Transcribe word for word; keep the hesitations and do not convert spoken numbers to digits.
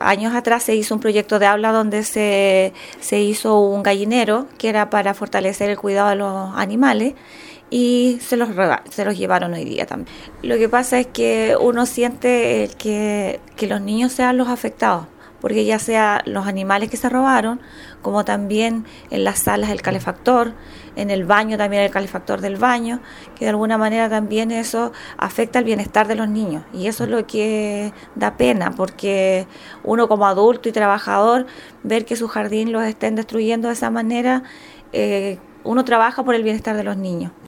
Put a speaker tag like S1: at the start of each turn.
S1: años atrás se hizo un proyecto de aula donde se, se hizo un gallinero que era para fortalecer el cuidado de los animales y se los, se los llevaron hoy día también. Lo que pasa es que uno siente que, que los niños sean los afectados, porque ya sea los animales que se robaron, como también en las salas el calefactor, en el baño también el calefactor del baño, que de alguna manera también eso afecta el bienestar de los niños. Y eso es lo que da pena, porque uno como adulto y trabajador, ver que su jardín los estén destruyendo de esa manera, eh, uno trabaja por el bienestar de los niños.